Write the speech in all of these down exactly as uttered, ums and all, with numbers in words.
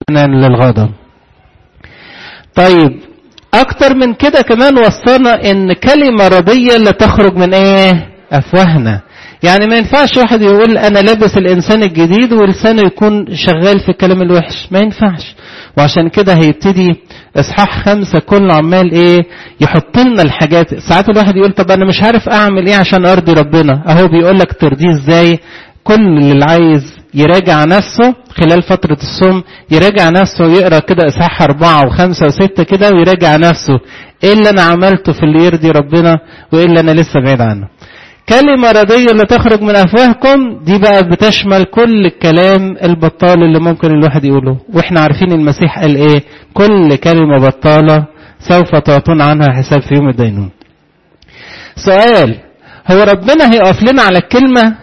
للغضب. طيب اكتر من كده كمان وصلنا ان كلمة ردية لا تخرج من ايه افواهنا. يعني ما ينفعش واحد يقول انا لابس الانسان الجديد ولسانه يكون شغال في الكلام الوحش، ما ينفعش. وعشان كده هيبتدي اصحاح خمسة كله عمال ايه يحط لنا الحاجات. ساعات الواحد يقول طب انا مش عارف اعمل ايه عشان ارضي ربنا، اهو بيقول لك ترضيه ازاي. كل اللي عايز يراجع نفسه خلال فترة الصوم يراجع نفسه ويقرأ كده اصحاح اربعة وخمسة وستة كده ويراجع نفسه ايه اللي انا عملته في اللي يرضي ربنا وايه اللي انا لسه بعيد عنه. كلمة ردية اللي تخرج من افواهكم دي بقى بتشمل كل الكلام البطال اللي ممكن الواحد يقوله، واحنا عارفين المسيح قال ايه كل كلمة بطالة سوف تعطون عنها حساب في يوم الدينون. سؤال، هو ربنا هيقف لنا على الكلمة؟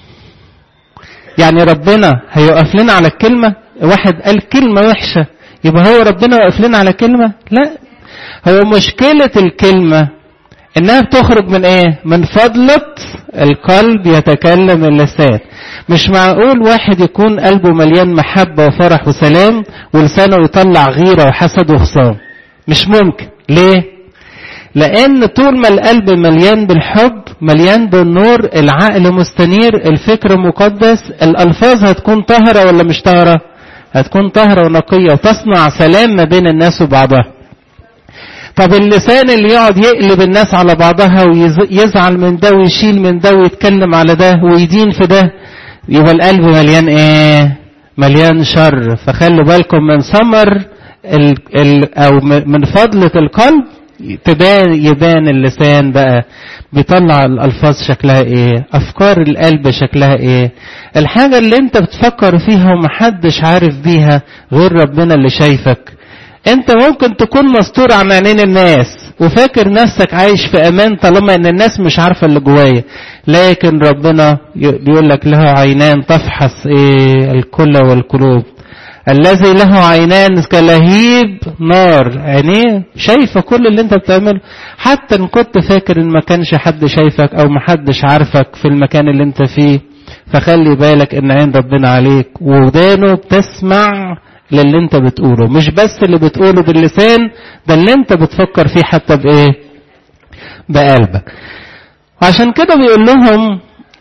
يعني ربنا هيقف لنا على الكلمة؟ واحد قال كلمة وحشة يبقى هو ربنا يقف لنا على كلمة؟ لا، هو مشكلة الكلمة انها بتخرج من ايه؟ من فضلة القلب يتكلم اللسان. مش معقول واحد يكون قلبه مليان محبة وفرح وسلام ولسانه يطلع غيرة وحسد وخصام، مش ممكن. ليه؟ لان طول ما القلب مليان بالحب مليان بالنور العقل مستنير الفكر مقدس الالفاظ هتكون طاهرة ولا مش طاهرة؟ هتكون طاهرة ونقية وتصنع سلام ما بين الناس وبعضها. طب اللسان اللي يقعد يقلب الناس على بعضها ويزعل من ده ويشيل من ده ويتكلم على ده ويدين في ده، يبقى القلب مليان ايه؟ مليان شر. فخلوا بالكم من ثمر ال ال او من فضلة القلب تبان يبان اللسان بقى بيطلع الالفاظ شكلها ايه، افكار القلب شكلها ايه، الحاجة اللي انت بتفكر فيها ومحدش عارف بيها غير ربنا اللي شايفك. انت ممكن تكون مستور عن عينين الناس وفاكر نفسك عايش في امان طالما ان الناس مش عارفة اللي جوايا، لكن ربنا بيقول لك له عينان تفحص ايه الكل والقلوب، الذي له عينان كلهيب نار، عينيه شايفة كل اللي انت بتعمله. حتى ان كنت فاكر ان ما كانش حد شايفك او ما حدش عارفك في المكان اللي انت فيه، فخلي بالك ان عين ربنا عليك ودانه بتسمع للي انت بتقوله، مش بس اللي بتقوله باللسان، ده اللي انت بتفكر فيه حتى بايه؟ بقلبك. وعشان كده بيقول لهم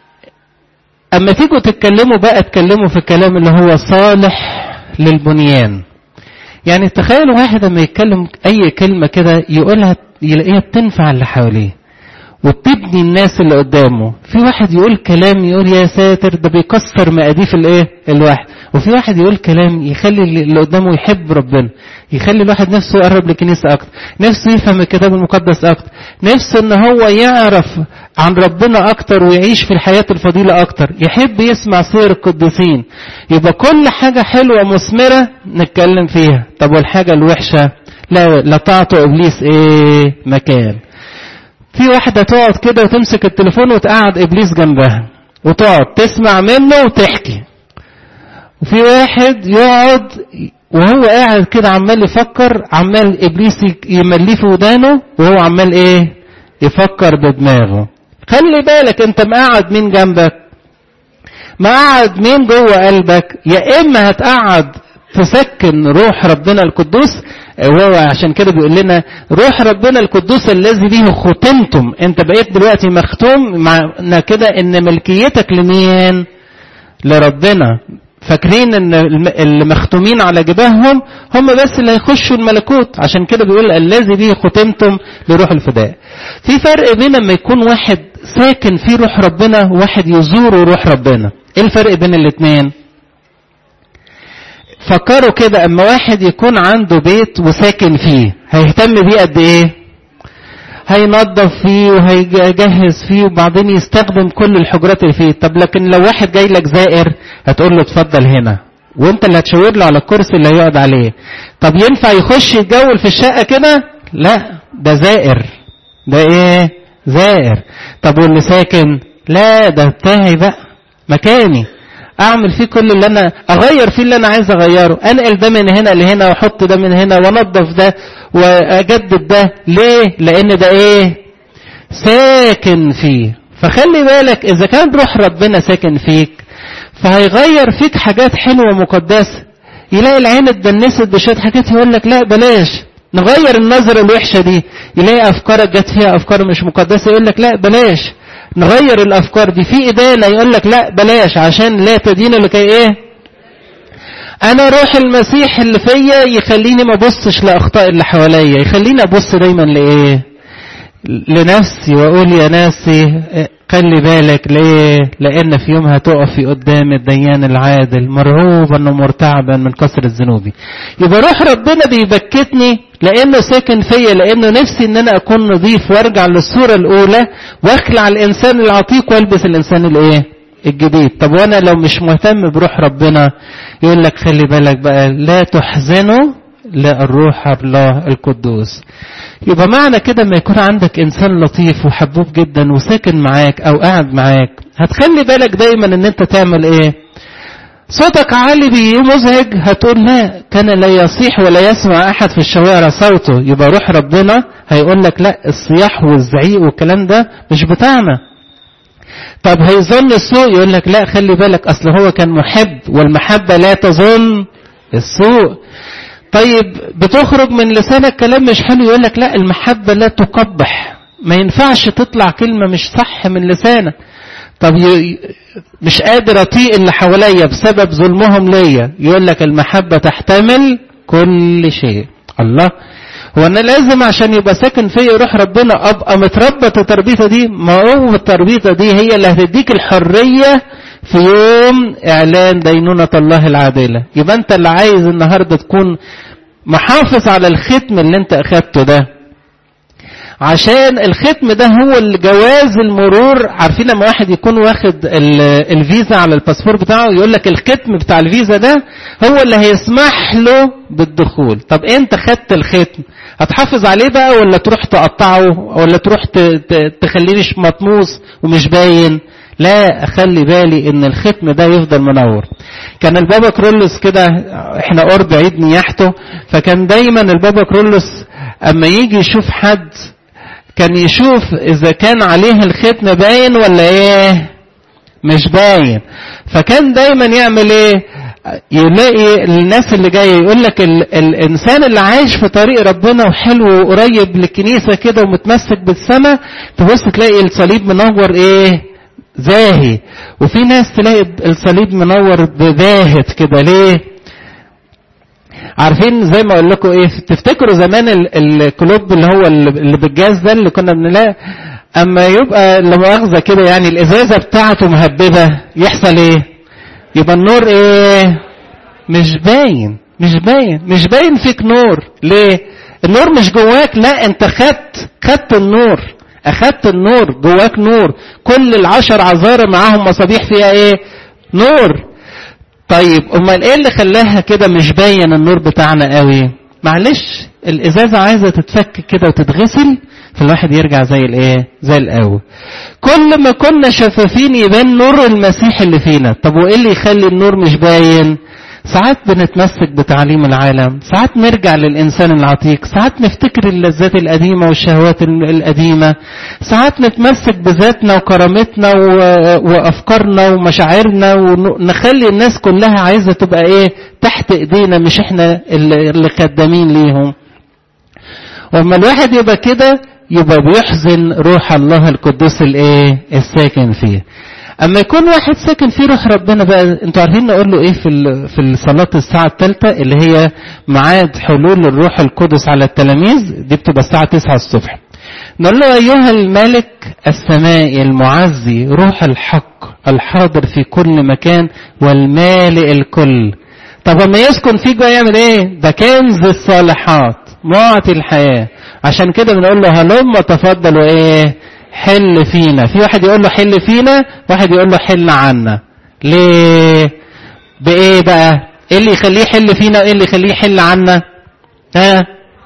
اما تيجوا تتكلموا بقى اتكلموا في الكلام اللي هو صالح للبنيان. يعني تخيلوا واحد اما يتكلم اي كلمة كده يقولها يلاقيها بتنفع اللي حواليه وبتبني الناس اللي قدامه. في واحد يقول كلام يقول يا ساتر ده بيكسر مقاديف الايه الواحد، وفي واحد يقول كلام يخلي اللي قدامه يحب ربنا، يخلي الواحد نفسه يقرب للكنيسة اكتر، نفسه يفهم الكتاب المقدس اكتر، نفسه ان هو يعرف عن ربنا اكتر ويعيش في الحياة الفضيلة اكتر، يحب يسمع سير القديسين. يبقى كل حاجة حلوة مثمرة نتكلم فيها. طب والحاجة الوحشة لا لا تعطوا ابليس ايه مكان. في واحدة تقعد كده وتمسك التليفون وتقعد ابليس جنبها وتقعد تسمع منه وتحكي. وفي واحد يقعد وهو قاعد كده عمال يفكر، عمال ابليس يمليه في ودانه وهو عمال ايه يفكر بدماغه. خلي بالك انت مقعد مين جنبك، مقعد مين جوه قلبك. يا اما هتقعد تسكن روح ربنا القدوس، وهو عشان كده بيقول لنا روح ربنا القدوس الذي به ختمتم. انت بقيت دلوقتي مختوم، معنى كده ان ملكيتك لمين؟ لربنا. فاكرين ان اللي مختومين على جباههم هم بس اللي هيخشوا الملكوت، عشان كده بيقول الذي به ختمتم لروح الفداء. في فرق بين لما يكون واحد ساكن فيه روح ربنا وواحد يزور روح ربنا. ايه الفرق بين الاثنين؟ فكروا كده، اما واحد يكون عنده بيت وساكن فيه هيهتم بيه قد ايه؟ هينظف فيه وهيجهز فيه وبعدين يستخدم كل الحجرات اللي فيه. طب لكن لو واحد جاي لك زائر هتقول له اتفضل هنا وانت اللي هتشاور له على الكرسي اللي هيقعد عليه. طب ينفع يخش يتجول في الشقة كده؟ لا، ده زائر. ده ايه؟ زائر. طب واللي ساكن؟ لا، ده بتاعي بقى، مكاني، اعمل فيه كل اللي انا اغير فيه اللي انا عايز اغيره، انقل ده من هنا لهنا واحط ده من هنا وانضف ده واجدد ده. ليه؟ لان ده ايه؟ ساكن فيه. فخلي بالك اذا كان روح ربنا ساكن فيك فهيغير فيك حاجات حلوة مقدسة. يلاقي العين اتدنست بشوية حاجات يقول لك لا بلاش نغير النظرة الوحشة دي. يلاقي افكارك جت فيها افكار مش مقدسة يقول لك لا بلاش نغير الافكار دي. في ادانة يقول لك لا بلاش عشان لا تدين لكي ايه. انا روح المسيح اللي فيا يخليني ما ابصش لاخطاء اللي حواليا، يخليني ابص دايما لايه، لنفسي، واقول يا نفسي خلي بالك ليه، لان في يوم هتقفي قدام الديان العادل مرعوبا ومرتعبا من كثرة ذنوبي. يبقى روح ربنا بيبكتني لانه ساكن فيا، لانه نفسي ان انا اكون نظيف وارجع للصورة الاولى واخلع الانسان العتيق والبس الانسان الايه الجديد. طب وانا لو مش مهتم بروح ربنا يقول لك خلي بالك بقى لا تحزنوا لا الروح الله القدوس. يبقى معنى كده ما يكون عندك انسان لطيف وحبوب جدا وساكن معاك او قاعد معاك، هتخلي بالك دايما ان انت تعمل ايه. صوتك عالي بيه مزعج هتقول لا كان لا يصيح ولا يسمع احد في الشوارع صوته. يبقى روح ربنا هيقول لك لا الصياح والزعيق والكلام ده مش بتاعنا. طب هيظن السوء يقول لك لا خلي بالك اصل هو كان محب والمحبة لا تظن السوء. طيب بتخرج من لسانك كلام مش حلو يقول لك لا المحبة لا تقبح، ما ينفعش تطلع كلمة مش صح من لسانك. طب مش قادر اطيق اللي حواليا بسبب ظلمهم ليا يقول لك المحبة تحتمل كل شيء. الله، هو انا لازم عشان يبقى ساكن فيا روح ربنا ابقى متربط التربيطه دي؟ ما هو التربيطه دي هي اللي هتديك الحريه في يوم اعلان دينونة الله العادلة. يبقى انت اللي عايز النهاردة تكون محافظ على الختم اللي انت اخدته ده، عشان الختم ده هو الجواز المرور. عارفين لما واحد يكون واخد الفيزا على الباسبور بتاعه يقول لك الختم بتاع الفيزا ده هو اللي هيسمح له بالدخول. طب انت خدت الختم هتحافظ عليه بقى ولا تروح تقطعه ولا تروح تخليه مش مطموس ومش باين؟ لا، اخلي بالي ان الختم ده يفضل منور. كان البابا كرولوس كده، احنا قرب عيد نياحته، فكان دايما البابا كرولوس اما يجي يشوف حد كان يشوف اذا كان عليه الختم باين ولا ايه مش باين. فكان دايما يعمل ايه، يلاقي الناس اللي جايه يقول لك الانسان اللي عايش في طريق ربنا وحلو وقريب للكنيسه كده ومتمسك بالسماء تبص تلاقي الصليب منور ايه زاهي، وفي ناس تلاقي الصليب منور باهت كده. ليه؟ عارفين زي ما اقول لكم ايه، تفتكروا زمان الكلوب اللي هو اللي بالجاز ده اللي كنا بنلاقي اما يبقى لا مؤاخذه كده يعني الازازه بتاعته مهببه يحصل ايه؟ يبقى النور ايه مش باين مش باين مش باين فيك نور. ليه؟ النور مش جواك، لا انت خدت خدت النور، اخدت النور جواك نور. كل العشر عذارى معاهم مصابيح فيها ايه نور. طيب امال ايه اللي خلاها كده مش باين النور بتاعنا قوي؟ معلش الازازه عايزه تتفك كده وتتغسل فالواحد يرجع زي الايه زي الاول. كل ما كنا شفافين يبان نور المسيح اللي فينا. طب وايه اللي يخلي النور مش باين؟ ساعات بنتمسك بتعليم العالم، ساعات نرجع للإنسان العتيق، ساعات نفتكر اللذات القديمة والشهوات القديمة، ساعات نتمسك بذاتنا وكرامتنا وأفكارنا ومشاعرنا ونخلي الناس كلها عايزة تبقى إيه تحت إيدينا مش إحنا اللي خدامين ليهم. وما الواحد يبقى كده يبقى بيحزن روح الله القدوس الإيه الساكن فيه. اما يكون واحد ساكن فيه روح ربنا بقى، انتوا عارفين نقول له ايه في في الصلاه الساعه الثالثه اللي هي ميعاد حلول الروح القدس على التلاميذ، دي بتبقى الساعه تسعة الصبح. نقول له ايها الملك السمائي المعزي روح الحق الحاضر في كل مكان والمالئ الكل. طب اما يسكن فيك بقى يعمل ايه؟ ده كنز الصالحات معطي الحياه. عشان كده بنقول له هلم تفضلوا ايه حل فينا. في واحد يقول له حل فينا، واحد يقول له حل عنا. ليه؟ بايه بقى؟ ايه اللي يخليه يحل فينا وايه اللي يخليه يحل عنا؟ ها؟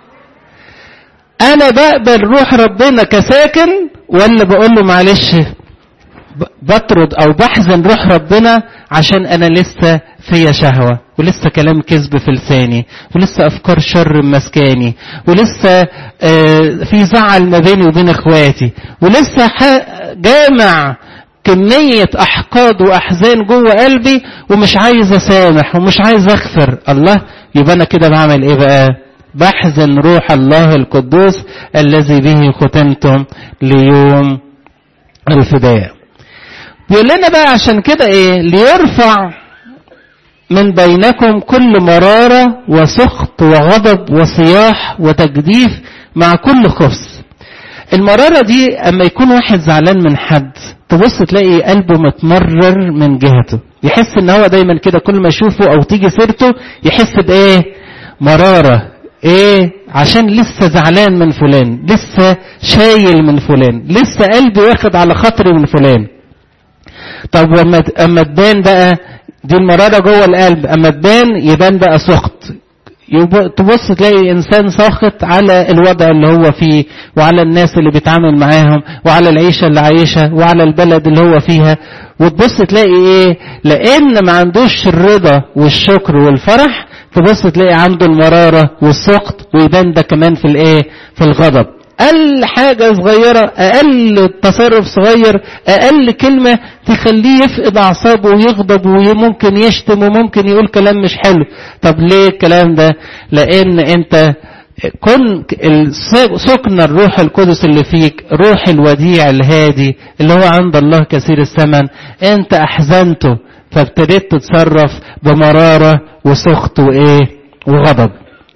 انا بقبل روح ربنا كساكن ولا بقول له معلش بطرد او بحزن روح ربنا عشان انا لسه فيا شهوة ولسه كلام كذب في لساني ولسه افكار شر مسكاني ولسه في زعل ما بيني وبين اخواتي ولسه جامع كمية احقاد واحزان جوه قلبي ومش عايز اسامح ومش عايز اغفر. الله، يبقى انا كده بعمل ايه بقى؟ بحزن روح الله القدوس الذي به ختمتم ليوم الفداء. بيقول لنا بقى عشان كده ايه؟ ليرفع من بينكم كل مرارة وسخط وغضب وصياح وتجديف مع كل خبث. المرارة دي اما يكون واحد زعلان من حد تبص تلاقي قلبه متمرر من جهته، يحس ان هو دايما كده كل ما يشوفه او تيجي سيرته يحس بايه؟ مرارة. ايه؟ عشان لسه زعلان من فلان، لسه شايل من فلان، لسه قلبي واخد على خاطري من فلان. طب وما اما تبان بقى دي المرارة جوه القلب، اما تبان يبان بقى سخط، تبص تلاقي انسان ساخط على الوضع اللي هو فيه وعلى الناس اللي بيتعامل معاهم وعلى العيشة اللي عايشها وعلى البلد اللي هو فيها. وتبص تلاقي ايه؟ لان ما عندوش الرضا والشكر والفرح، تبص تلاقي عنده المرارة والسخط، ويبان ده كمان في الايه؟ في الغضب. اقل حاجة صغيرة، اقل تصرف صغير، اقل كلمة تخليه يفقد اعصابه ويغضب وممكن يشتم وممكن يقول كلام مش حلو. طب ليه الكلام ده؟ لان انت كن سكن الروح القدس اللي فيك، روح الوديع الهادي اللي هو عند الله كثير الثمن، انت احزنته فابتديت تتصرف بمرارة وسخط وايه؟ وغضب.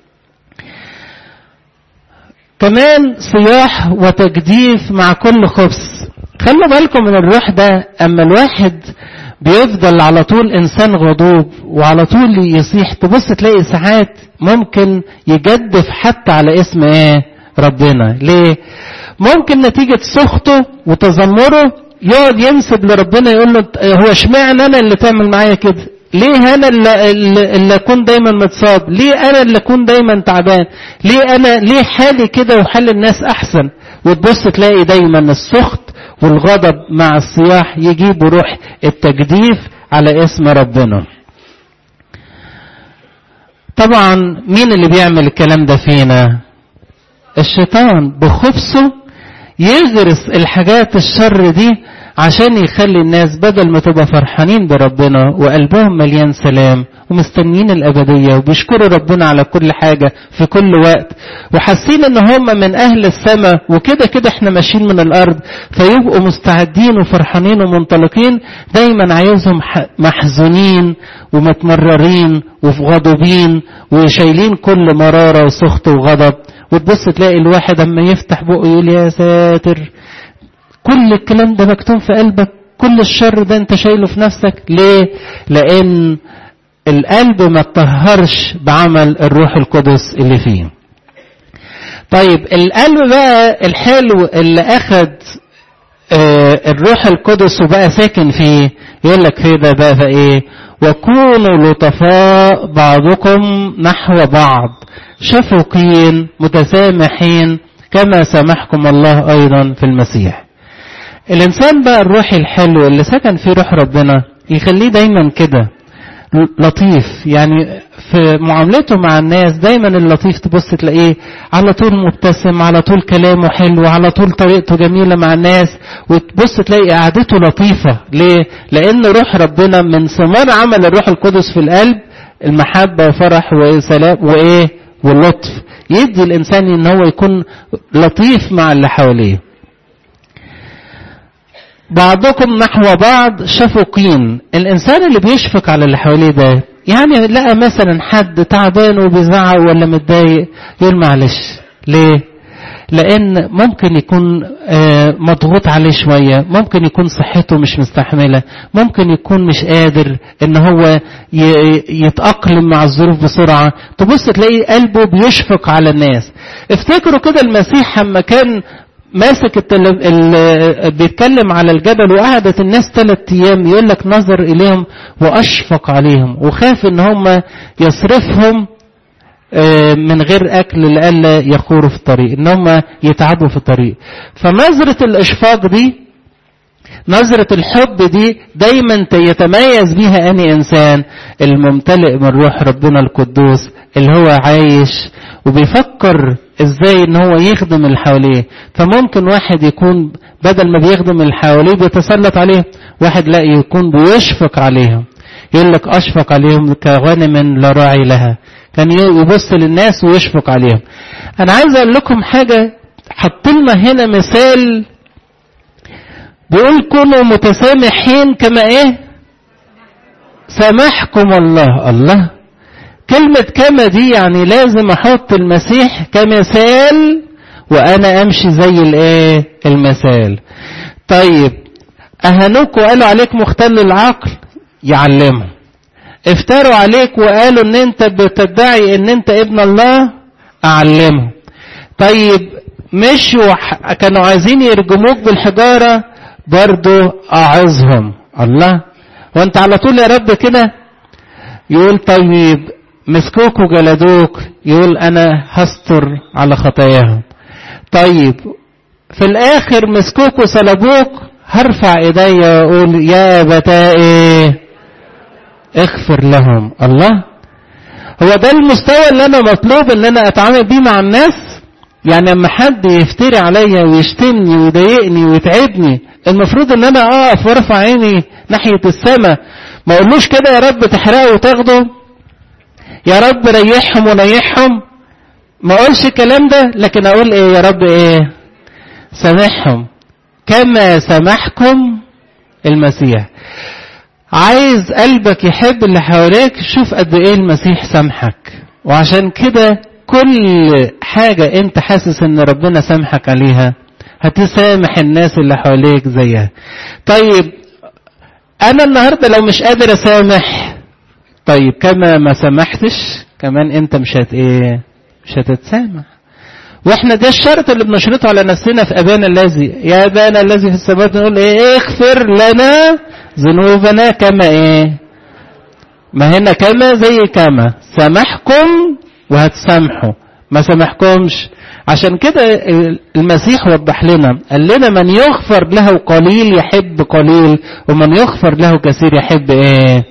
كمان صياح وتجديف مع كل خبث. خلوا بالكم من الروح ده، اما الواحد بيفضل على طول انسان غضوب وعلى طول يصيح، تبص تلاقي ساعات ممكن يجدف حتى على اسم ايه؟ ربنا. ليه؟ ممكن نتيجة سخطه وتذمره يقعد ينسب لربنا، يقول له هو اشمعنى انا اللي تعمل معايا كده؟ ليه انا اللي, اللي اكون دايما متصاب؟ ليه انا اللي اكون دايما تعبان؟ ليه انا ليه حالي كده وحال الناس احسن؟ وتبص تلاقي دايما السخط والغضب مع الصياح يجيبوا روح التجديف على اسم ربنا. طبعا مين اللي بيعمل الكلام ده فينا؟ الشيطان بخبثه يغرس الحاجات الشر دي عشان يخلي الناس بدل ما تبقى فرحانين بربنا وقلبهم مليان سلام ومستنيين الأبدية وبيشكروا ربنا على كل حاجة في كل وقت وحاسين ان هم من أهل السماء وكده كده احنا ماشيين من الأرض، فيبقوا مستعدين وفرحانين ومنطلقين، دايما عايزهم محزونين ومتمررين وغضبين وشايلين كل مرارة وسخط وغضب. وتبص تلاقي الواحد اما يفتح بقه يقول يا ساتر، كل الكلام ده مكتوم في قلبك، كل الشر ده انت شايله في نفسك. ليه؟ لان القلب ما تطهرش بعمل الروح القدس اللي فيه. طيب القلب بقى الحلو اللي اخد آه الروح القدس وبقى ساكن فيه، يقول لك فيه ده بقى ايه؟ وكونوا لطفاء بعضكم نحو بعض شفوقين متسامحين كما سامحكم الله ايضا في المسيح. الانسان بقى الروحي الحلو اللي سكن فيه روح ربنا يخليه دايما كده لطيف، يعني في معاملته مع الناس دايما اللطيف تبص تلاقيه على طول مبتسم، على طول كلامه حلو، على طول طريقته جميلة مع الناس، وتبص تلاقي قعدته لطيفة. ليه؟ لان روح ربنا من ثمار عمل الروح القدس في القلب المحبة وفرح وسلام وايه واللطف، يدي الانسان ان هو يكون لطيف مع اللي حواليه. بعضكم نحو بعض شفوقين. الانسان اللي بيشفق على اللي حواليه ده يعني لقى مثلا حد تعبان وبيزعق ولا متضايق يقول معلش. ليه؟ لان ممكن يكون مضغوط عليه شوية، ممكن يكون صحته مش مستحملة، ممكن يكون مش قادر ان هو يتأقلم مع الظروف بسرعة. تبص تلاقي قلبه بيشفق على الناس. افتكروا كده المسيح لما كان ماسك التل... ال... بيتكلم على الجبل وقعدت الناس ثلاث ايام، يقول لك نظر اليهم واشفق عليهم وخاف ان هم يصرفهم من غير اكل لألا يخوروا في الطريق، ان هم يتعبوا في الطريق. فنظرة الاشفاق دي، نظرة الحب دي دايما يتميز بيها اني انسان الممتلئ من روح ربنا القدوس اللي هو عايش وبيفكر ازاي ان هو يخدم اللي حواليه. فممكن واحد يكون بدل ما بيخدم اللي حواليه بيتسلط عليه، واحد لا يكون بيشفق عليهم. يقول لك اشفق عليهم كغنم لا راعي لها، كان يبص للناس ويشفق عليهم. انا عايز اقول لكم حاجة، حط لنا هنا مثال بيقول كونوا متسامحين كما ايه سامحكم الله. الله، كلمة كما دي يعني لازم احط المسيح كمثال وانا امشي زي الايه المثال. طيب اهانوك وقالوا عليك مختل العقل، يعلمهم. افتروا عليك وقالوا ان انت بتدعي ان انت ابن الله، اعلمهم. طيب مشوا كانوا عايزين يرجموك بالحجارة، برضو اعظهم. الله، وانت على طول يا رب كده؟ يقول طيب مسكوك وجلدوك، يقول انا هستر على خطاياهم. طيب في الاخر مسكوك وصلبوك، هرفع ايدي واقول يا ابتائي اغفر لهم. الله، هو ده المستوى اللي انا مطلوب ان انا اتعامل بيه مع الناس؟ يعني لما حد يفتري عليا ويشتمني ويضايقني ويتعبني، المفروض ان انا اقف وارفع عيني ناحية السماء، ما اقولوش كده يا رب تحرقه وتاخده، يا رب ريحهم ونيحهم، ما اقولش الكلام ده، لكن اقول ايه يا رب؟ ايه؟ سامحهم كما سامحكم المسيح. عايز قلبك يحب اللي حواليك، شوف قد ايه المسيح سامحك. وعشان كده كل حاجة انت حاسس ان ربنا سامحك عليها هتسامح الناس اللي حواليك زيها. طيب انا النهاردة لو مش قادر اسامح، طيب كما ما سامحتش كمان انت مش هت ايه مش هتتسامح. واحنا ده الشرط اللي بنشرطه على نفسنا في ابانا الذي، يا ابانا الذي في السماوات، نقول ايه؟ اغفر لنا ذنوبنا كما ايه. ما هنا كما زي كما سامحكم وهتسامحوا، ما سامحكمش. عشان كده المسيح وضح لنا، قال لنا من يغفر له قليل يحب قليل، ومن يغفر له كثير يحب ايه.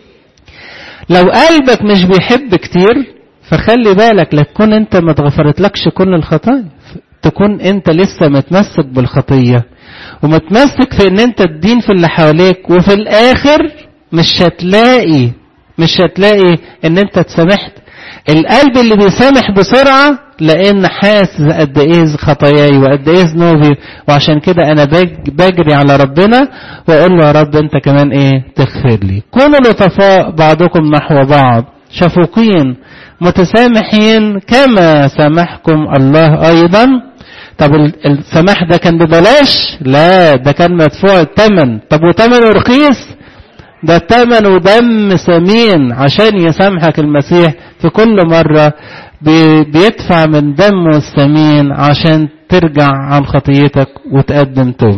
لو قلبك مش بيحب كتير فخلي بالك، لا تكون انت ما تغفرتلكش كل الخطايا، تكون انت لسه متمسك بالخطية ومتمسك في ان انت تدين في اللي حواليك، وفي الاخر مش هتلاقي مش هتلاقي ان انت تسامحت. القلب اللي بيسامح بسرعة لان حاسس قد ايه خطاياي وقد ايه ذنوبي، وعشان كده انا بجري على ربنا واقول له يا رب انت كمان ايه تغفر لي. كونوا لطفاء بعضكم نحو بعض، شفوقين متسامحين كما سامحكم الله ايضا. طب السماح ده كان ببلاش؟ لا، ده كان مدفوع الثمن. طب وثمنه رخيص؟ ده ثمنه دم ثمين عشان يسامحك المسيح في كل مرة بيدفع من دمه الثمين عشان ترجع عن خطيتك وتقدم توب.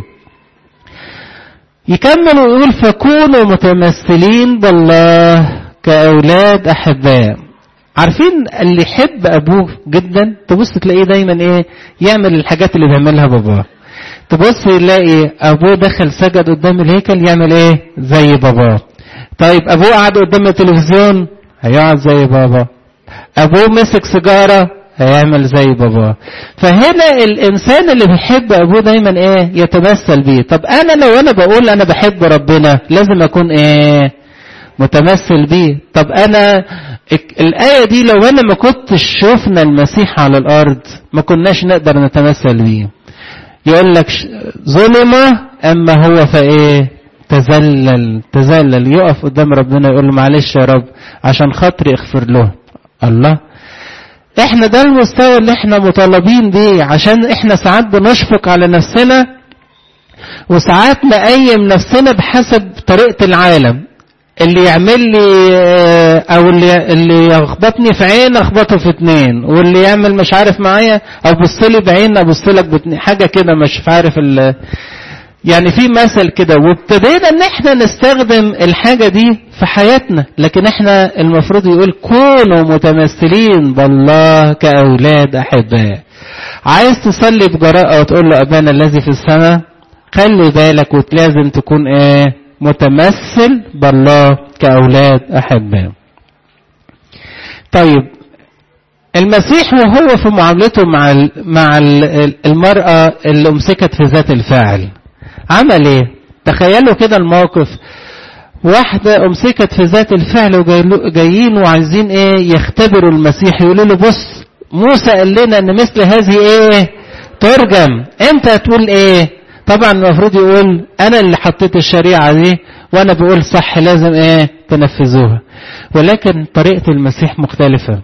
يكمل ويقول فكونوا متمثلين بالله كأولاد أحباء. عارفين اللي يحب أبوه جدا تبص تلاقيه دايما إيه يعمل الحاجات اللي بيعملها باباه. تبص يلاقي أبوه دخل سجد قدام الهيكل يعمل إيه زي باباه. طيب أبوه قعد قدام التلفزيون هيقعد زي بابا. أبوه مسك سيجارة هيعمل زي باباه. فهنا الإنسان اللي بيحب أبوه دايما إيه يتمثل بيه. طب أنا لو أنا بقول أنا بحب ربنا لازم أكون إيه متمثل بيه. طب أنا الآية دي لو أنا ما كنتش شوفنا المسيح على الأرض ما كناش نقدر نتمثل بيه. يقول لك ظلم أما هو فإيه تذلل تذلل يقف قدام ربنا يقول له معلش يا رب عشان خاطري اغفر له. الله، احنا ده المستوى اللي احنا مطالبين بيه، عشان احنا ساعات بنشفق على نفسنا وساعات نقيم نفسنا بحسب طريقة العالم. اللي يعمل لي او اللي, اللي يخبطني في عين اخبطه في اتنين، واللي يعمل مش عارف معايا او بصلي بعين ابصلك باتنين، حاجة كده مش عارف ال يعني في مثل كده. وابتدينا ان احنا نستخدم الحاجة دي في حياتنا، لكن احنا المفروض يقول كونوا متمثلين بالله كأولاد أحباء. عايز تصلي بجراءة وتقول له أبانا الذي في السماء، خلي بالك ولازم تكون ايه متمثل بالله كأولاد أحباء. طيب المسيح وهو في معاملته مع مع المرأة اللي امسكت في ذات الفاعل عمل ايه؟ تخيلوا كده الموقف، واحدة امسكت في ذات الفعل وجايين وعايزين ايه؟ يختبروا المسيح، يقولوا له بص موسى قال لنا ان مثل هذه ايه؟ ترجم، انت هتقول ايه؟ طبعا المفروض يقول انا اللي حطيت الشريعة دي وانا بقول صح، لازم ايه؟ تنفذوها. ولكن طريقة المسيح مختلفة.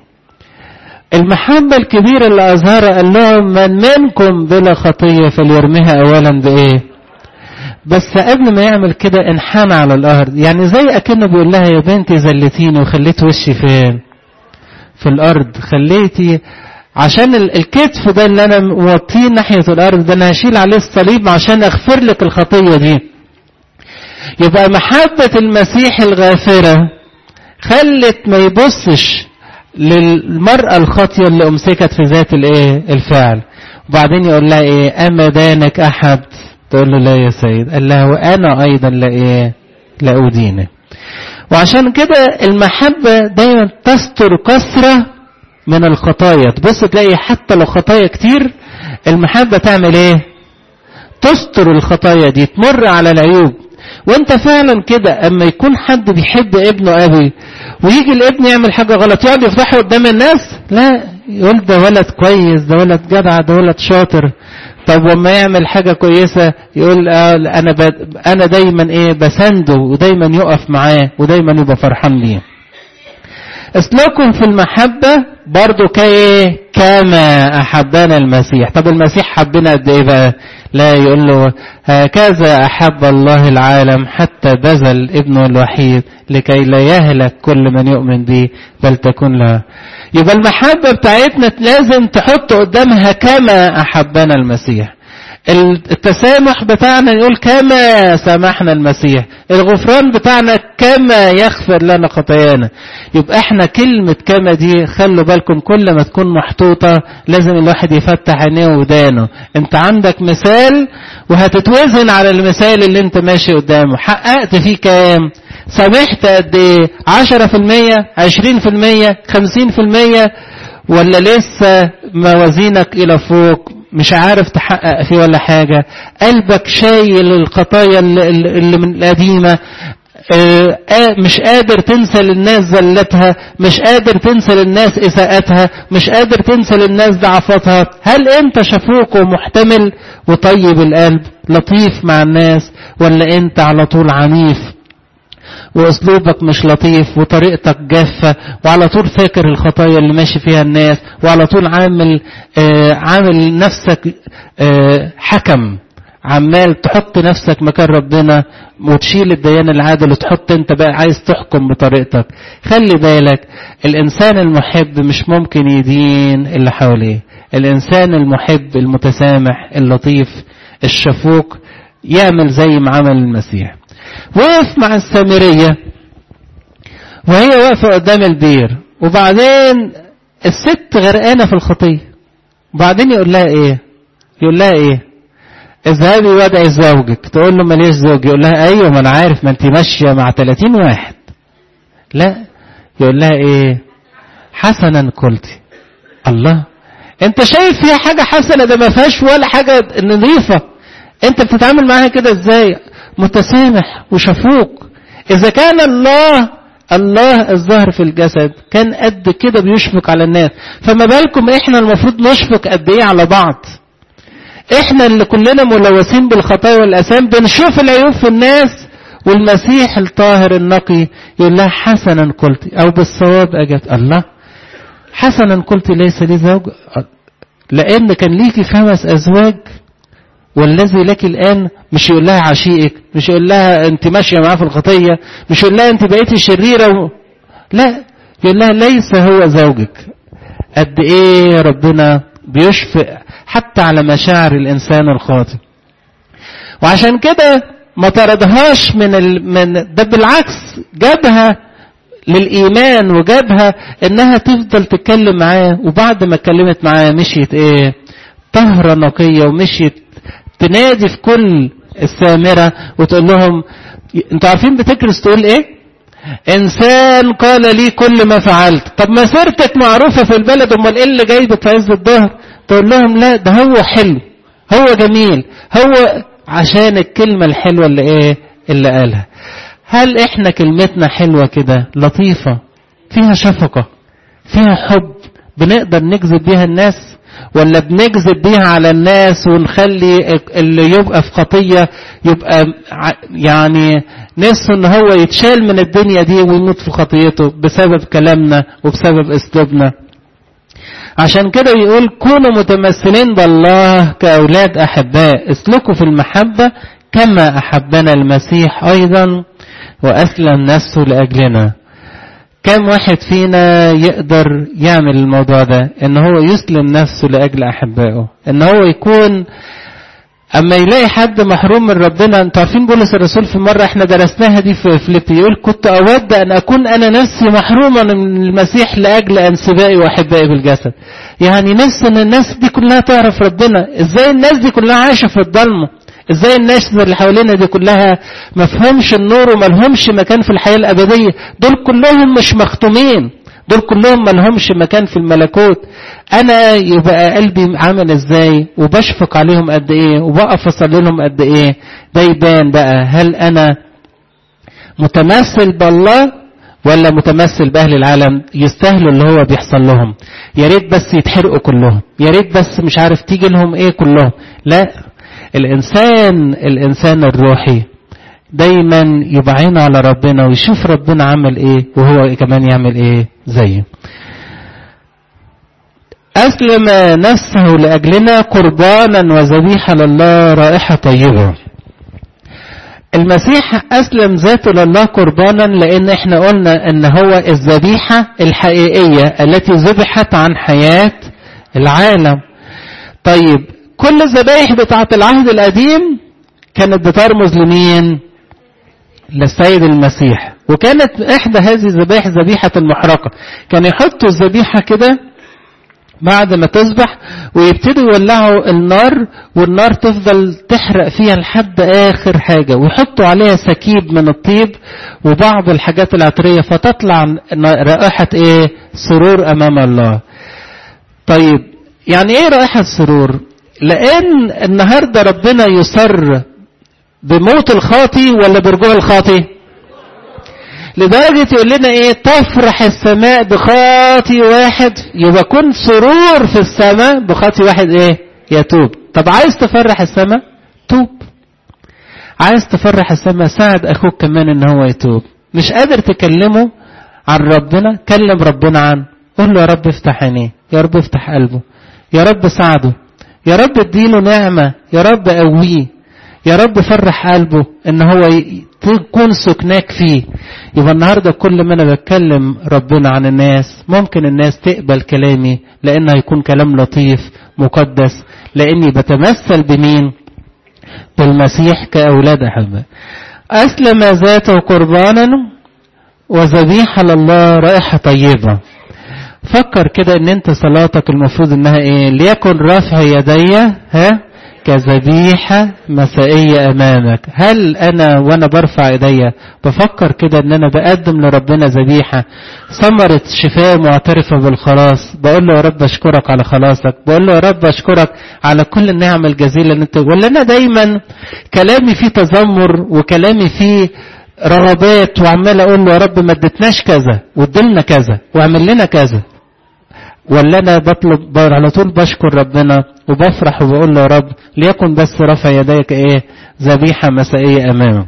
المحبة الكبيرة اللي اظهرها قال لهم من منكم بلا خطية فليرميها اولا بايه؟ بس قبل ما يعمل كده انحنى على الارض، يعني زي اكنه بيقول لها يا بنتي زلتيني وخليت وشي فين؟ في الارض، خليتي عشان الكتف ده اللي انا موطيه ناحية الارض ده انا هشيل عليه الصليب عشان اغفر لك الخطية دي. يبقى محبة المسيح الغافرة خلت ما يبصش للمرأة الخاطية اللي امسكت في ذات الايه؟ الفعل. وبعدين يقول لها ايه؟ اما دانك احد؟ تقول له لا يا سيد. قال لها وانا ايضا لا ايه؟ لا ادينه. وعشان كده المحبة دايما تستر كثرة من الخطايا. تبص تلاقي حتى لو خطايا كتير المحبة تعمل ايه؟ تستر الخطايا دي، تمر على العيوب. وانت فعلا كده اما يكون حد بيحب ابنه قوي ويجي الابن يعمل حاجة غلط يقعد يفضحه قدام الناس؟ لا، يقول ده ولد كويس، ده ولد جدع، ده ولد شاطر. طب وما يعمل حاجة كويسة يقول آه انا ب... انا دايما ايه؟ بسنده ودايما يقف معاه ودايما يبقى فرحان بيه. اسلوكم في المحبة برضو كايه؟ كما احبنا المسيح. طب المسيح حبنا قد ايه بقى؟ لا، يقول له هكذا احب الله العالم حتى بذل ابنه الوحيد لكي لا يهلك كل من يؤمن به بل تكون له. يبقى المحبة بتاعتنا لازم تحط قدامها كما احبنا المسيح. التسامح بتاعنا يقول كما سامحنا المسيح. الغفران بتاعنا كما يغفر لنا خطايانا. يبقى احنا كلمة كما دي خلوا بالكم كل ما تكون محطوطة لازم الواحد يفتح عينيه ودانه. انت عندك مثال وهتتوزن على المثال اللي انت ماشي قدامه. حققت فيه كام؟ سامحت قد ايه؟ عشرة في المية، عشرين في المية، خمسين في المية، ولا لسه موازينك الى فوق مش عارف تحقق فيه ولا حاجة؟ قلبك شايل الخطايا اللي من القديمة، مش قادر تنسى للناس زلتها، مش قادر تنسى للناس إساءتها، مش قادر تنسى للناس ضعفاتها. هل انت شفوق ومحتمل وطيب القلب لطيف مع الناس، ولا انت على طول عنيف واسلوبك مش لطيف وطريقتك جافة وعلى طول فاكر الخطايا اللي ماشي فيها الناس وعلى طول عامل آه عامل نفسك آه حكم، عمال تحط نفسك مكان ربنا وتشيل الديان العادل وتحط انت بقى عايز تحكم بطريقتك؟ خلي بالك، الانسان المحب مش ممكن يدين اللي حواليه. الانسان المحب المتسامح اللطيف الشفوق يعمل زي ما عمل المسيح. وقف مع السامرية وهي واقفة قدام البير، وبعدين الست غرقانة في الخطية، وبعدين يقول لها ايه؟ يقول لها ايه؟ اذهبي وادعي زوجك. تقول له ماليش زوج. يقول لها ايوه ما انا عارف، ما انت ماشية مع ثلاثين واحد. لا، يقول لها ايه؟ حسنا قلتي. الله، انت شايف فيها حاجة حسنة؟ ده ما فيهاش ولا حاجة نظيفة. انت بتتعامل معاها كده ازاي؟ متسامح وشفوق. اذا كان الله الله الظاهر في الجسد كان قد كده بيشفق على الناس، فما بالكم احنا المفروض نشفق قد ايه على بعض؟ احنا اللي كلنا ملوثين بالخطايا والآثام بنشوف العيوب في الناس، والمسيح الطاهر النقي يقول لها حسنا قلت او بالصواب اجت. الله، حسنا قلت ليس لي زوج؟ لان كان ليكي خمس ازواج والذي لك الآن. مش يقول لها عشيقك، مش يقول لها انت ماشية معاه في الخطية، مش يقول لها انت بقيتي شريرة و... لا، يقول لها ليس هو زوجك. قد ايه ربنا بيشفق حتى على مشاعر الانسان الخاطئ. وعشان كده ما طردهاش من ال... من ده، بالعكس جابها للإيمان وجابها انها تفضل تتكلم معاه. وبعد ما اتكلمت معاه مشيت ايه؟ طهرة نقية، ومشيت تنادي في كل السامرة وتقول لهم، انتوا عارفين بتكرس تقول ايه؟ انسان قال لي كل ما فعلت. طب ما سيرتك معروفة في البلد، امال ايه اللي جايبك في عز الظهر؟ تقول لهم لا ده هو حلو، هو جميل، هو عشان الكلمة الحلوة اللي ايه اللي قالها. هل احنا كلمتنا حلوة كده لطيفة فيها شفقة فيها حب بنقدر نجذب بيها الناس، ولا بنجذب بيها على الناس ونخلي اللي يبقى في خطية يبقى يعني نفسه ان هو يتشال من الدنيا دي ويموت في خطيته بسبب كلامنا وبسبب اسلوبنا؟ عشان كده يقول كونوا متمثلين بالله كأولاد أحباء، اسلكوا في المحبة كما أحبنا المسيح أيضا وأسلم نفسه لأجلنا. كم واحد فينا يقدر يعمل الموضوع ده، ان هو يسلم نفسه لأجل أحبائه، ان هو يكون اما يلاقي حد محروم من ربنا. انتوا عارفين بولس الرسول في مرة احنا درسناها دي في فيليبي يقول كنت اود ان اكون انا نفسي محروما من المسيح لاجل انسبائي واحبائي بالجسد. يعني نفس ان الناس دي كلها تعرف ربنا. ازاي الناس دي كلها عايشة في الضلمة؟ ازاي الناس اللي حوالينا دي كلها مفهومش النور وملهمش مكان في الحياة الابدية؟ دول كلهم مش مختومين، دول كلهم ملهمش مكان في الملكوت. انا يبقى قلبي عامل ازاي وبشفق عليهم قد ايه وبقف اصلي لهم قد ايه؟ ده يبان بقى هل انا متمثل بالله ولا متمثل باهل العالم يستاهلوا اللي هو بيحصل لهم. يا ريت بس يتحرقوا كلهم، يا ريت بس مش عارف تيجي لهم ايه كلهم. لا، الانسان الانسان الروحي دايما يبقى عينه على ربنا ويشوف ربنا عمل ايه وهو كمان يعمل ايه زيه. أسلم نفسه لأجلنا قربانا وذبيحة لله رائحة طيبة. المسيح أسلم ذاته لله قربانا لأن احنا قلنا ان هو الذبيحة الحقيقية التي ذبحت عن حياة العالم. طيب كل الذبائح بتاعة العهد القديم كانت بترمز لمين؟ للسيد المسيح. وكانت احدى هذه الذبائح ذبيحة المحرقة. كان يحطوا الذبيحة كده بعد ما تذبح ويبتدوا يولعوا النار والنار تفضل تحرق فيها لحد اخر حاجة، ويحطوا عليها سكيب من الطيب وبعض الحاجات العطرية فتطلع رائحة ايه؟ سرور امام الله. طيب يعني ايه رائحة سرور؟ لان النهاردة ربنا يسر بموت الخاطي ولا برجوع الخاطي؟ لدرجة يقول لنا ايه؟ تفرح السماء بخاطي واحد. يبقى كن سرور في السماء بخاطي واحد ايه؟ يتوب. طب عايز تفرح السماء؟ توب. عايز تفرح السماء ساعد اخوك كمان ان هو يتوب. مش قادر تكلمه عن ربنا؟ كلم ربنا عنه. قول له يا رب افتح عينيه، يا رب افتح قلبه، يا رب ساعده، يا رب اديله نعمة، يا رب قويه، يا رب فرح قلبه ان هو تكون سكناك فيه. يبقى النهاردة كل ما انا بتكلم ربنا عن الناس ممكن الناس تقبل كلامي لانه هيكون كلام لطيف مقدس، لاني بتمثل بمين؟ بالمسيح كأولاد أحباء. أسلم ذاته قربانا وذبيحة لله رائحة طيبة. فكر كده ان انت صلاتك المفروض انها ايه؟ ليكن رفع يدي ها كذبيحة مسائية امامك. هل انا وانا برفع ايديا بفكر كده ان انا بقدم لربنا ذبيحة ثمرة شفاء معترفة بالخلاص؟ بقول له يا رب اشكرك على خلاصك، بقول له يا رب اشكرك على كل النعم الجزيلة اللي انت. ولا انا دايما كلامي فيه تذمر وكلامي فيه رغبات وعمال اقول له يا رب ما ادتناش كذا وادلنا كذا واعمل لنا كذا؟ ولا انا بطلب على طول بشكر ربنا وبفرح وبقول له يا رب ليكن بس رفع يديك ايه؟ ذبيحة مسائية امامه.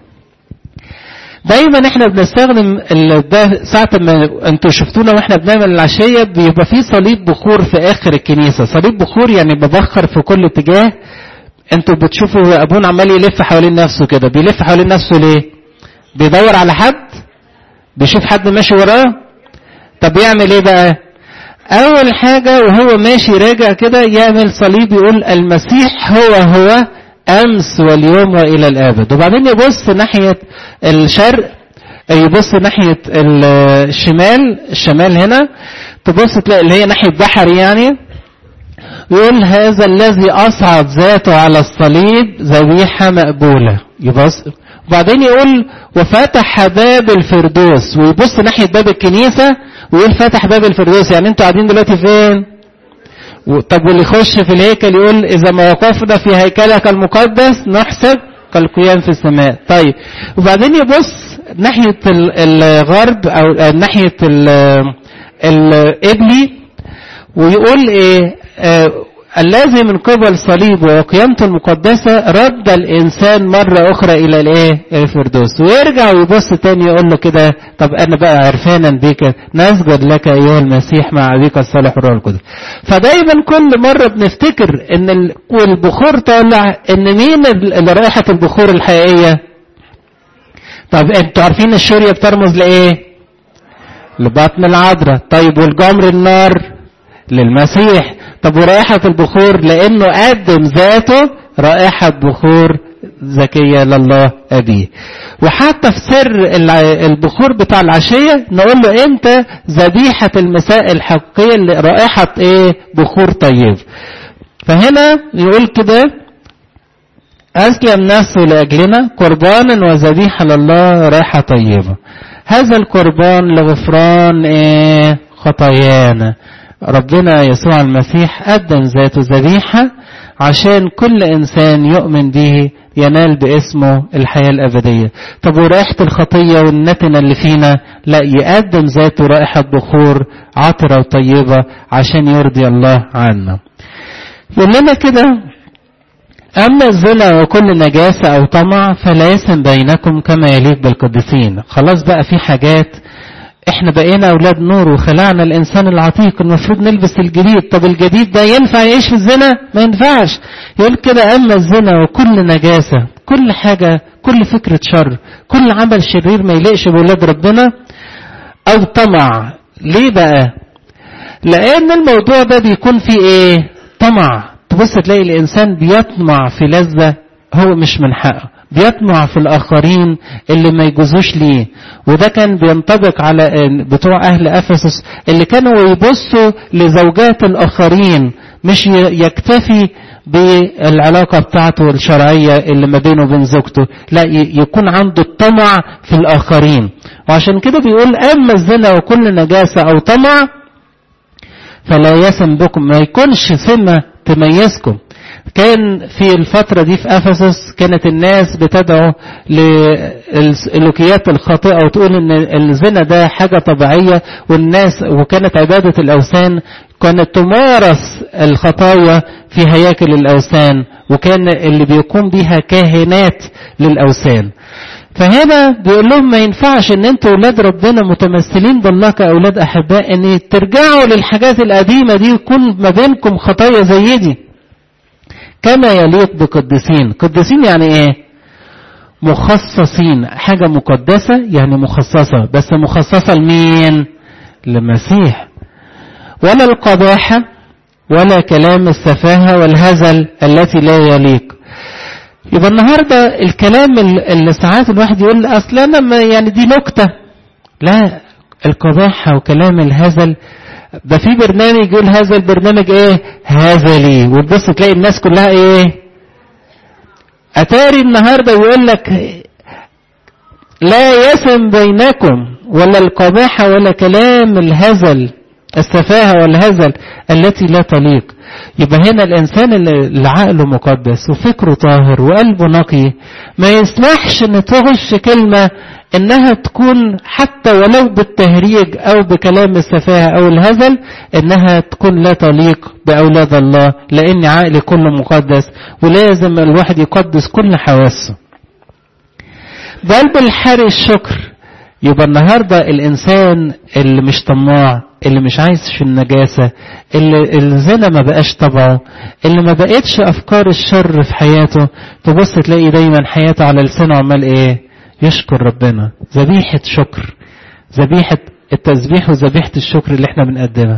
دايما احنا بنستخدم ده ساعة ما انتوا شفتونا واحنا بنعمل العشية بيبقى فيه صليب بخور في اخر الكنيسة. صليب بخور يعني ببخر في كل اتجاه. انتوا بتشوفوا ابونا عمال يلف حوالين نفسه كده. بيلف حوالين نفسه ليه؟ بيدور على حد؟ بيشوف حد ماشي وراه؟ طب يعمل ايه بقى؟ اول حاجة وهو ماشي راجع كده يعمل صليب يقول المسيح هو هو امس واليوم والى الابد. وبعدين يبص ناحية الشرق، يبص ناحية الشمال، الشمال هنا تبص تلاقي اللي هي ناحية بحر يعني، يقول هذا الذي اصعد ذاته على الصليب ذبيحة مقبولة. يبص وبعدين يقول وفتح باب الفردوس، ويبص ناحية باب الكنيسة ويقول فتح باب الفردوس. يعني انتوا قاعدين دلوقتي فين؟ طب واللي يخش في الهيكل يقول إذا ما وقفنا في هيكلك المقدس نحسب كالقيام في السماء. طيب وبعدين يبص ناحية الغرب أو ناحية الإبلي ويقول إيه آه الذي من قبل صليب وقيامته المقدسة رد الإنسان مرة أخرى إلى الإيه الفردوس. ويرجع ويبص تاني يقول له كده طب أنا بقى عرفانا بك نسجد لك أيها المسيح مع أبيك الصالح والروح القدس. فدايما كل مرة بنفتكر إن البخور طالع، إن مين اللي رائحة البخور الحقيقية؟ طب أنتوا عارفين الشورية بترمز لإيه؟ لبطن العذراء. طيب والجمر النار للمسيح. طب ورائحة البخور لأنه قدم ذاته رائحة بخور زكية لله أبيه. وحتى في سر البخور بتاع العشية نقول له أنت ذبيحة المساء الحقيقية اللي رائحة إيه بخور طيب. فهنا يقول كده أسلم نفسه لأجلنا قربانا وذبيحة لله رائحة طيبة. هذا القربان لغفران إيه خطايانا. ربنا يسوع المسيح قدم ذاته ذبيحة عشان كل إنسان يؤمن به ينال باسمه الحياة الأبدية. طب ورائحة الخطية والنتنة اللي فينا لا يقدم ذاته رائحة بخور عطرة وطيبة عشان يرضي الله عنا. يقول لنا كده أما الزنا وكل نجاسة أو طمع فلا يسم بينكم كما يليق بالقديسين. خلاص بقى في حاجات احنا بقينا اولاد نور وخلعنا الانسان العتيق، المفروض نلبس الجديد. طب الجديد ده ينفع يعيش في الزنا؟ ما ينفعش. يقول كده اما الزنا وكل نجاسة، كل حاجة، كل فكرة شر، كل عمل شرير ما يليقش بولاد ربنا، او طمع. ليه بقى؟ لان الموضوع ده بيكون فيه ايه؟ طمع. تبص تلاقي الانسان بيطمع في لذة هو مش من حقه، بيطمع في الآخرين اللي ما يجوزوش ليه. وده كان بينطبق على بتوع أهل أفسس اللي كانوا يبصوا لزوجات الآخرين، مش يكتفي بالعلاقة بتاعته الشرعية اللي ما بينه وبين زوجته، لا يكون عنده الطمع في الآخرين. وعشان كده بيقول أما الزنا وكل نجاسة أو طمع فلا يسم بكم، ما يكونش سمة تميزكم. كان في الفترة دي في أفسس كانت الناس بتدعو للسلوكيات الخاطئة وتقول ان الزنا ده حاجة طبيعية، والناس وكانت عبادة الأوثان كانت تمارس الخطايا في هياكل الأوثان، وكان اللي بيقوم بيها كاهنات للأوثان. فهنا بيقول لهم ما ينفعش ان انتوا اولاد ربنا متمثلين بالله كاولاد احباء ان ترجعوا للحاجات القديمة دي ويكون ما بينكم خطايا زي دي، كما يليق بقدسين. قدسين يعني ايه؟ مخصصين، حاجة مقدسة يعني مخصصة، بس مخصصة لمين؟ للمسيح. ولا القباحة ولا كلام السفاهة والهزل التي لا يليق. يبقى النهاردة الكلام اللي ساعات الواحد يقول اصل انا يعني دي نكتة، لا، القباحة وكلام الهزل ده في برنامج يقول هذا البرنامج ايه؟ هزلي، وتبص تلاقي الناس كلها ايه؟ اتاري النهارده يقول لك لا يسم بينكم ولا القباحة ولا كلام الهزل السفاهة والهزل التي لا تليق. يبقى هنا الانسان اللي عقله مقدس وفكره طاهر وقلبه نقي ما يسمحش ان تغش كلمة انها تكون حتى ولو بالتهريج او بكلام السفاهة او الهزل، انها تكون لا تليق باولاد الله، لان عقلي كله مقدس ولازم الواحد يقدس كل حواسه. بل بالحري الشكر. يبقى النهاردة الانسان اللي مش طماع، اللي مش عايز في النجاسة، اللي الزنا ما بقاش طبعه، اللي ما بقتش افكار الشر في حياته، تبص تلاقي دايما حياته على لسانه عمال ايه؟ يشكر ربنا. ذبيحة شكر، ذبيحة التسبيح وذبيحة الشكر اللي احنا بنقدمها.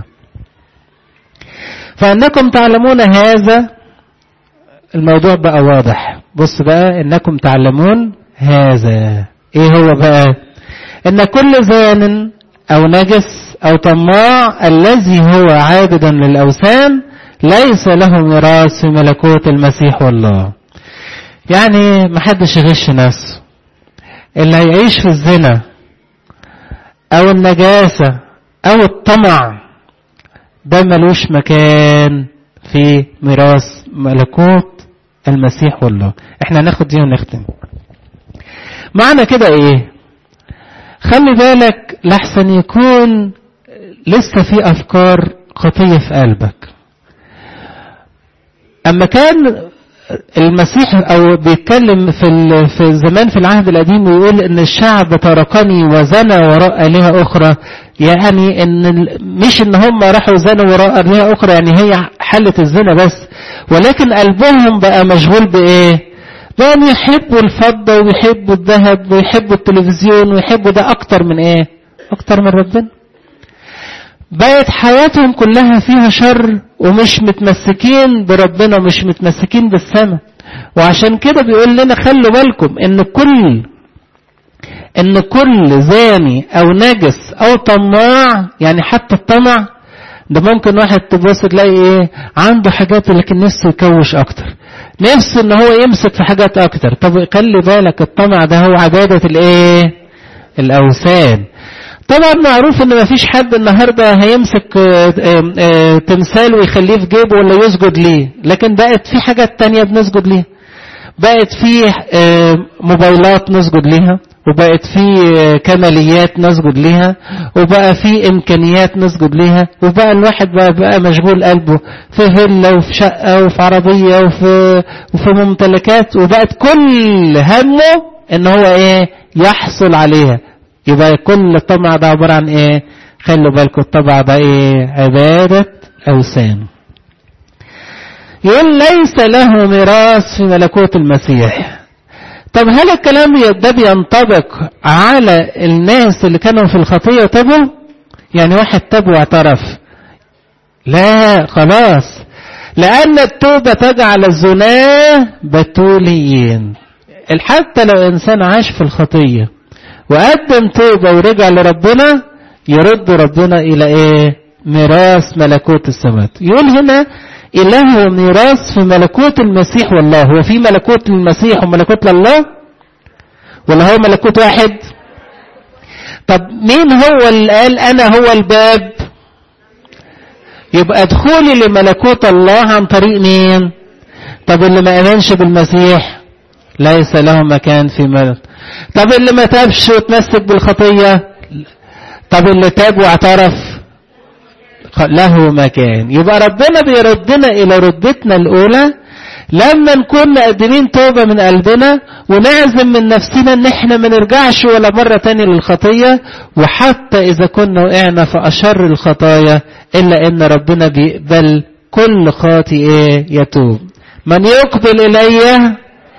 فانكم تعلمون هذا، الموضوع بقى واضح. بص بقى، انكم تعلمون هذا ايه هو بقى؟ ان كل زان او نجس او طماع الذي هو عابد للاوثان ليس له ميراث في ملكوت المسيح والله. يعني محدش يغش نفسه، اللي هيعيش في الزنا او النجاسة او الطمع ده ملوش مكان في ميراث ملكوت المسيح والله. احنا هناخد دي ونختم. معنى كده ايه؟ خلي بالك لحسن يكون لسه في افكار خطية في قلبك. اما كان المسيح او بيتكلم في في زمان في العهد القديم ويقول ان الشعب تركني وزنى وراء آلهة اخرى، يعني ان مش ان هم راحوا زنوا وراء آلهة اخرى يعني هي حالة الزنا بس، ولكن قلبهم بقى مشغول بايه؟ بقوا يحبوا الفضة ويحبوا الذهب ويحبوا التلفزيون ويحبوا ده اكتر من ايه؟ اكتر من ربنا. بقت حياتهم كلها فيها شر ومش متمسكين بربنا ومش متمسكين بالسماء. وعشان كده بيقول لنا خلوا بالكم ان كل ان كل زاني او نجس او طماع، يعني حتى الطمع ده ممكن واحد تبص تلاقي ايه عنده حاجات لكن نفسه يكوش اكتر، نفسه ان هو يمسك في حاجات اكتر. طب خلي بالك الطمع ده هو عبادة الايه؟ الاوثان. طبعا معروف ان مفيش حد النهاردة هيمسك تمثال ويخليه في جيبه ولا يسجد ليه، لكن بقت في حاجات تانية بنسجد ليها، بقت في موبايلات نسجد ليها، وبقت في كماليات نسجد ليها، وبقى في امكانيات نسجد ليها، وبقى الواحد بقى, بقى مشغول قلبه في فيلا وفي شقة وفي عربية وفي, وفي ممتلكات، وبقت كل همه ان هو ايه؟ يحصل عليها. يبقى كل طمع ده عبارة عن ايه؟ خلوا بالكم الطمع ده ايه؟ عبادة اوثان. يقول ليس له ميراث في ملكوت المسيح. طب هل الكلام ده بينطبق على الناس اللي كانوا في الخطية تبوا؟ يعني واحد تاب واعترف؟ لا خلاص، لأن التوبة تجعل الزناه بتوليين. حتى لو إنسان عاش في الخطية وقدم توبة ورجع لربنا، يرد ربنا إلى إيه؟ ميراث ملكوت السماوات. يقول هنا إله ميراث في ملكوت المسيح والله. هو في ملكوت للمسيح وملكوت لله؟ ولا هو ملكوت واحد؟ طب مين هو اللي قال أنا هو الباب؟ يبقى دخولي لملكوت الله عن طريق مين؟ طب اللي ما آمنش بالمسيح ليس له مكان في ملك. طب اللي ما تابش وتمسك بالخطية؟ طب اللي تاب واعترف له مكان. يبقى ربنا بيردنا إلى ردتنا الأولى لما نكون مقدمين توبة من قلبنا ونعزم من نفسنا ان احنا ما نرجعش ولا مرة تانية للخطية. وحتى إذا كنا وقعنا في أشر الخطايا إلا إن ربنا بيقبل كل خاطئ يتوب. من يقبل إلي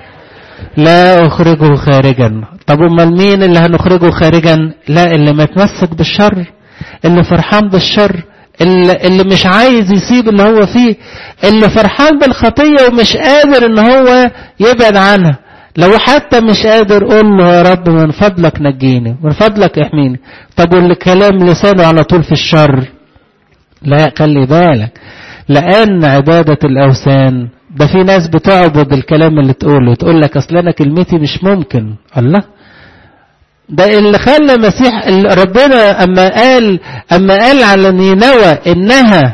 لا أخرجه خارجا. طب امال مين اللي هنخرجه خارجا؟ لا، اللي ما يتمسك بالشر، اللي فرحان بالشر، اللي, اللي مش عايز يسيب اللي هو فيه، اللي فرحان بالخطية ومش قادر ان هو يبعد عنها. لو حتى مش قادر قول له يا رب من فضلك نجيني، من فضلك احميني. طب واللي كلام لسانه على طول في الشر؟ لا، خلي بالك، لأن عبادة الأوثان ده في ناس بتعبد الكلام اللي تقوله، تقول لك اصل انا كلمتي مش ممكن. الله، ده اللي خلى مسيح ربنا اما قال اما قال على نينوى انها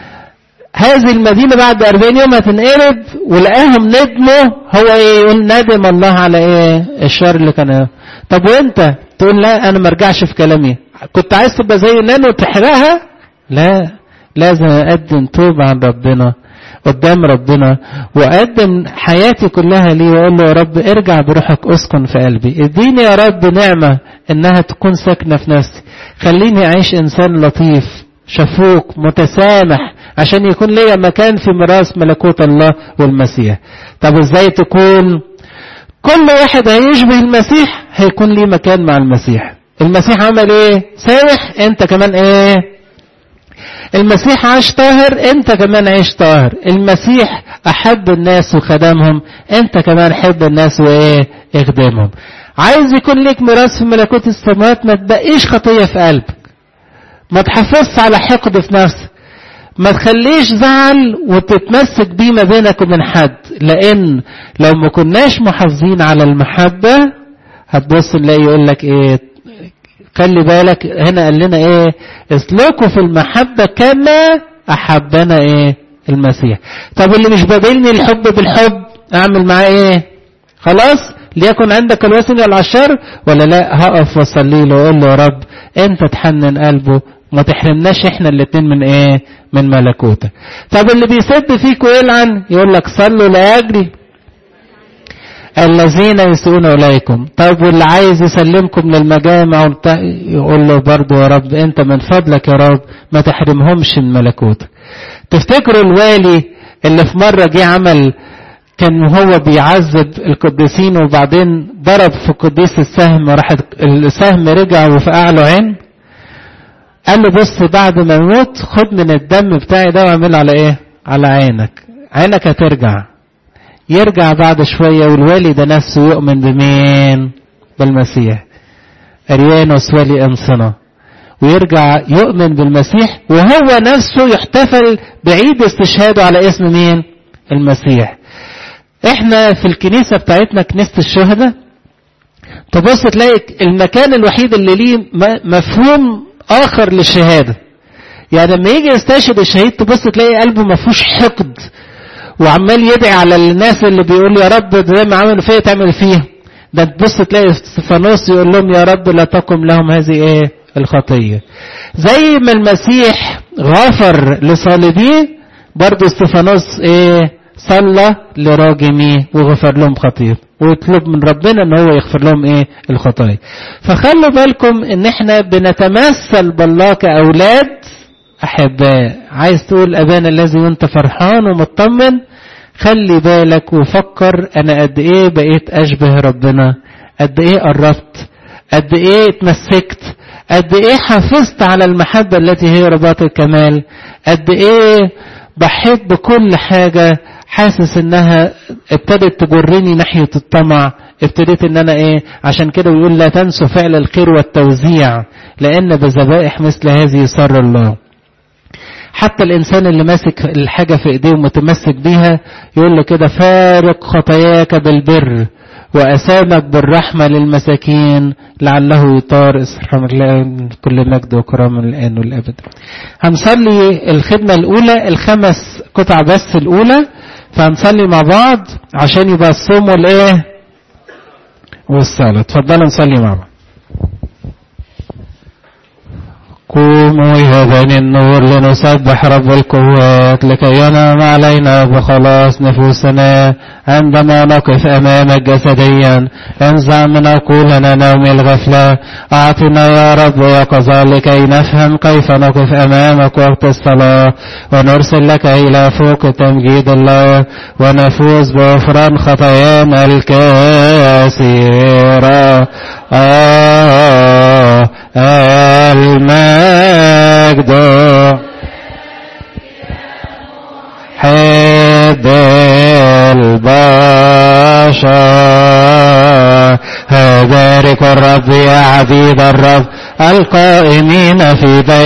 هذه المدينة بعد أربعين يوم هتنقلب ولقاهم ندموا، هو ايه؟ يقول ندم الله على ايه؟ الشر اللي كان. طب وانت تقول لا انا ما ارجعش في كلامي، كنت عايز تبقى زي نانو وتحرقها؟ لا، لازم اقدم توبة عن ربنا قدام ربنا وأقدم حياتي كلها ليه وأقول له يا رب ارجع بروحك أسكن في قلبي، اديني يا رب نعمة إنها تكون ساكنة في نفسي، خليني أعيش إنسان لطيف شفوق متسامح عشان يكون لي مكان في ميراث ملكوت الله والمسيح. طب ازاي تكون؟ كل واحد هيشبه المسيح هيكون ليه مكان مع المسيح. المسيح عمل ايه؟ سامح، انت كمان ايه؟ المسيح عاش طاهر، انت كمان عيش طاهر. المسيح احب الناس وخدمهم، انت كمان حب الناس وايه؟ اخدمهم. عايز يكون ليك ميراث في ملكوت السماوات، ما تبقيش خطية في قلبك، ما تحافظش على حقد في نفسك، ما تخليش زعل وتتمسك بيه ما بينك وبين حد، لان لو ما كناش محافظين على المحبة هتبص نلاقي يقول لك ايه، خلي بالك هنا قال لنا ايه، اسلكوا في المحبة كما احبنا ايه المسيح. طب اللي مش بادلني الحب بالحب اعمل معاه ايه؟ خلاص ليكن عندك الوسن على الشر ولا لا؟ هقف واصلي له واقول له يا رب انت تحنن قلبه، ما تحرمناش احنا الاتنين من ايه؟ من ملكوتك. طب اللي بيسب فيك ويلعن يقول لك صلوا لاجلي الذين يسيئون اليكم. طب واللي عايز يسلمكم للمجامع يقول له برضو يا رب انت من فضلك يا رب ما تحرمهمش من ملكوتك. تفتكروا الوالي اللي في مرة جه عمل كان هو بيعذب القديسين وبعدين ضرب في قديس السهم، راح السهم رجع وفقع له عين؟ قال له بص بعد ما يموت خد من الدم بتاعي ده واعمله على ايه؟ على عينك، عينك هترجع. يرجع بعد شوية والوالي ده نفسه يؤمن بمين؟ بالمسيح. أريانوس والي أنصنة، ويرجع يؤمن بالمسيح وهو نفسه يحتفل بعيد استشهاده على اسم مين؟ المسيح. احنا في الكنيسة بتاعتنا كنيسة الشهداء تبص تلاقي المكان الوحيد اللي ليه مفهوم آخر للشهادة. يعني لما يجي يستشهد الشهيد تبص تلاقي قلبه ما فيهوش حقد وعمال يدعي على الناس اللي بيقول يا رب زي ما عملوا فيا تعمل فيه. ده تبص تلاقي استفانوس يقول لهم يا رب لا تقم لهم هذه ايه الخطية. زي ما المسيح غفر لصالبيه برضو استفانوس ايه صلى لراجميه وغفر لهم خطيئة ويطلب من ربنا ان هو يغفر لهم ايه الخطايا. فخلوا بالكم ان احنا بنتمثل بالله كأولاد احباء. عايز تقول ابانا الذي وانت فرحان ومطمن، خلي بالك وفكر انا قد ايه بقيت اشبه ربنا، قد ايه قربت، قد ايه اتمسكت، قد ايه حافظت على المحبة التي هي رباط الكمال، قد ايه ضحيت بكل حاجة حاسس انها ابتدت تجرني ناحية الطمع. ابتديت ان انا ايه، عشان كده بيقول لا تنسوا فعل الخير والتوزيع لان بذبائح مثل هذه يسر الله. حتى الانسان اللي ماسك الحاجة في ايديه ومتمسك بيها يقول له كده فارق خطاياك بالبر وأسامك بالرحمة للمساكين لعله يطار اسرهم الله كل مجد وكرام الآن والأبد. هنصلي الخدمة الأولى الخمس قطع بس الأولى، فهنصلي مع بعض عشان يبقى الصوم والإيه والصلاة. تفضلوا نصلي مع بعض. قوموا يا بني النور لنسبح رب القوات لكي ينعم علينا بخلاص نفوسنا عندما نقف أمامك جسديا. انزع من عقولنا نوم الغفلة، أعطنا يا رب يقظة لكي نفهم كيف نقف أمامك وقت الصلاة ونرسل لك إلى فوق تمجيد الله ونفوز بغفران خطايانا الكثيرة. آه المجد حب البشر. بارك الرب يا عبيد الرب القائمين في بيت